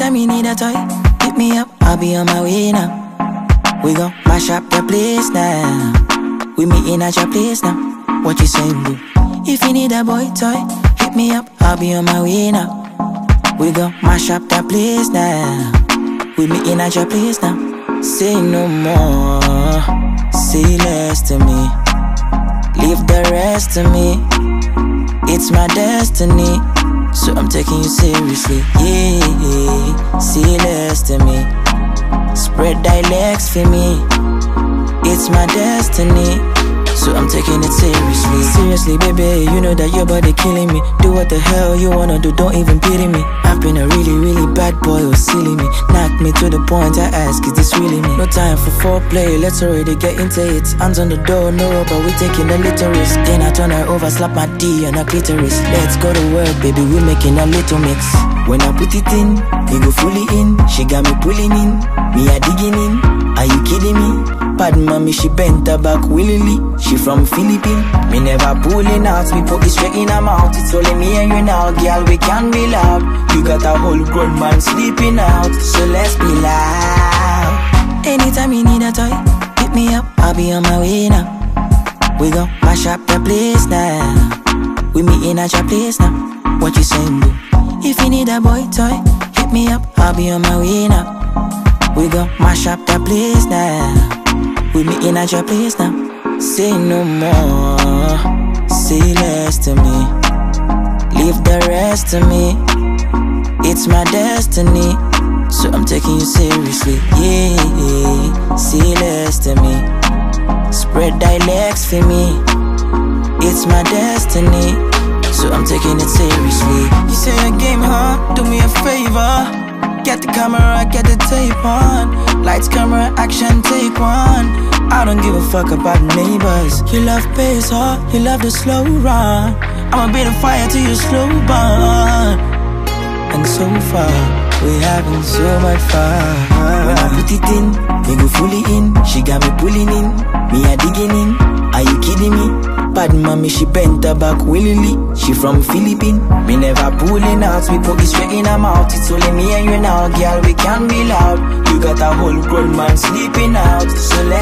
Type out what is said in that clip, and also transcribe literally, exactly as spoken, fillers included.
Anytime you need a toy, hit me up, I'll be on my way now. We gon' mash up the place now. We meeting at your place now. What you saying, boo? If you need a boy toy, hit me up, I'll be on my way now. We gon' mash up the place now. We meeting at your place now. Say no more, say less to me. Leave the rest to me. It's my destiny, so I'm taking you seriously. Yeah, say less to me. Spread dialects for me. It's my destiny, so I'm taking it seriously. Seriously, baby, you know that your body killing me. Do what the hell you wanna do, don't even pity me. I've been a really, really bad boy who's silly me. Knock me to the point I ask, is this really me? No time for foreplay, let's already get into it. Hands on the door, no rubber, we taking a little risk. Then I turn her over, slap my D on her clitoris. Let's go to work, baby, we making a little mix. When I put it in, we go fully in. She got me pulling in, me a digging in. Are you kidding me? Bad mommy, she bent her back willingly. She from Philippines. Me never pulling out, we put it straight in her mouth. It's only me and you now, girl, we can be loud. You got a whole grown man sleeping out, so let's be loud. Anytime you need a toy, hit me up, I'll be on my way now. We gon' mash up the place now. We meeting at your place now. What you saying, boo? If you need a boy toy, hit me up, I'll be on my way now. We gon' mash up the place now. We meeting at your place now. Say no more, say less to me. Leave the rest to me. It's my destiny, so I'm taking you seriously. Yeah, say less to me. Spread dialects for me. It's my destiny, so I'm taking it seriously. You say a game, huh? Do me a favor. Get the camera, get the tape on. Lights, camera, action, take one. I don't give a fuck about neighbors. You love pace, huh? You love the slow run. I'ma be the fire to your slow burn. And so far, we having so much fun. When I put it in, we go fully in. She got me pulling in, me a digging in. Are you kidding me? Bad mommy, she bent her back willingly. She from Philippines. Me never pulling out, we put it straight in her mouth. It's only me and you now, girl, we can be loud. You got a whole grown man sleeping out, so